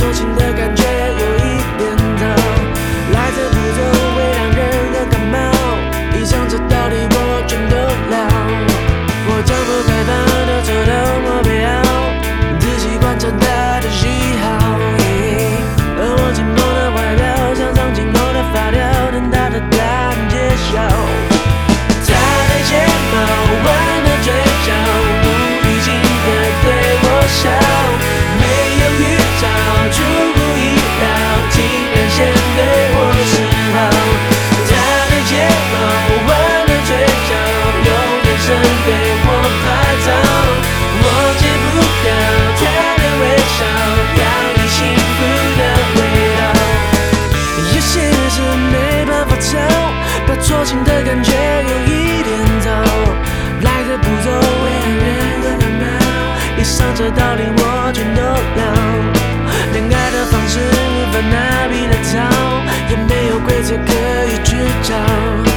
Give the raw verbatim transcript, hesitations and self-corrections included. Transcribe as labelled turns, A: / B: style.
A: 错情的感觉有一点糟，来这步骤会让人很感冒，以上这道理我全都了。我将不开放的走到我背后，仔细观察他的喜好，而我紧绷的外表像上镜后的发条，等他的答案揭晓。他的睫毛弯的嘴角，无预警的对我笑，没有预兆，出乎意料，竟然先对我示好。他的睫毛弯的嘴角，用眼神对我拍照，我戒不掉他的微笑，洋溢幸福的味道。有些事没办法找，把错情的感觉有一点糟，来的步骤会让人很感冒，以上这道理我全都了。恋爱的方式无法拿笔来抄，也没有规则可以去找。